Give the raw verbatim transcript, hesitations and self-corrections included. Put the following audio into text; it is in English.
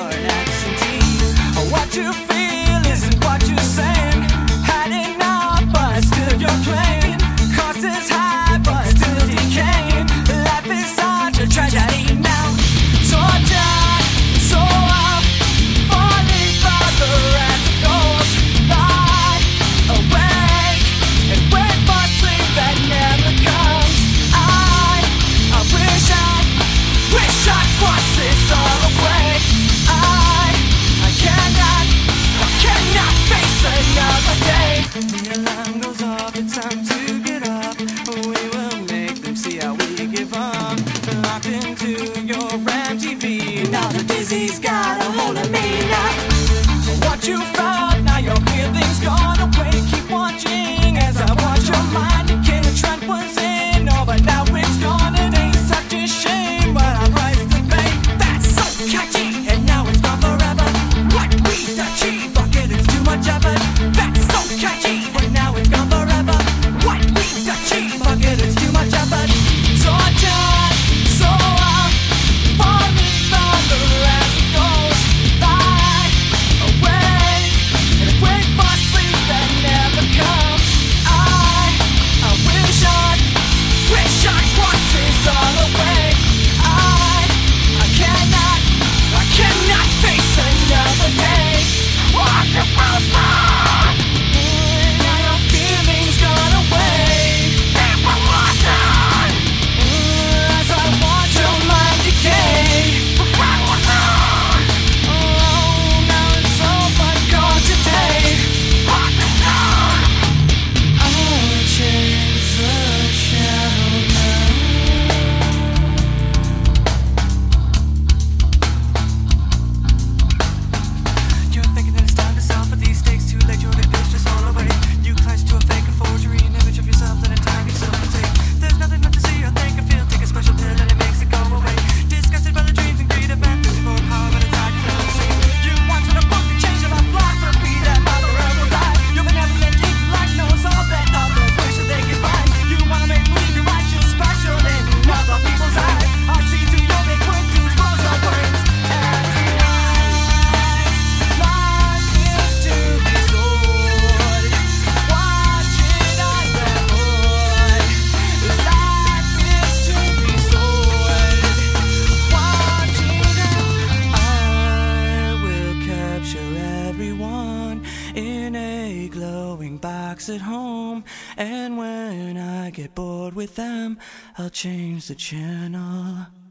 you're an absentee. What you feel isn't what you're saying. Had enough, but still you're playing. Cost is high, but still decaying. Life is such a tragedy now. Tortured, so I'm falling further as it goes. Lie awake and wait for sleep that never comes. I, I wish I, wish I'd wash this all away. I, I cannot, I cannot face another day. The alarm goes off, it's time to get up. We will make them see how we give up. Locked into your empty feet. Now the dizzy's got a hold of me now. What you felt, now your feelings gone away. Keep watching as I watch your mind decay. The trend was in, oh, but now it's gone. It ain't such a shame, but I rise to fame. That's so catchy, and now it's gone forever. What we achieved, fuck it, it's too much effort. That's so catchy, and now it's gone forever. What we achieved, fuck it, it's too much effort. Tortured, so I'm falling further as it goes. Lie awake and wait for sleep that never comes. I, I wish I'd, wish I'd wash this all away. I, I cannot, I cannot face another day. What the fuck? Now your feelings gone away. People watching as I watch your mind decay. Oh, now it's all but gone today. I'll change the channel now. You're thinking that it's time to sell, but these stakes too late. You're the bitch just all away. You clutch to a fake, a forgery, an image of yourself that in time you still can take. There's nothing left to see or think or feel. Take a special pill and it makes it go away. Disgusted by the dreams and greed of man, looking for power, but it's hard to know. See, you wanted a book to change your life, life for a beat that mother will die. You're benevolent, deep black knows all that others wish that they could find. You wanna make believe you're righteous, special in other people's eyes. I see through your big quick to expose your brains. As lies, lies is to be sold. Watch it, I avoid. Life is to be sold. Watch it, I will capture everyone in a glowing box at home. And when I get bored with them, I'll change the channel.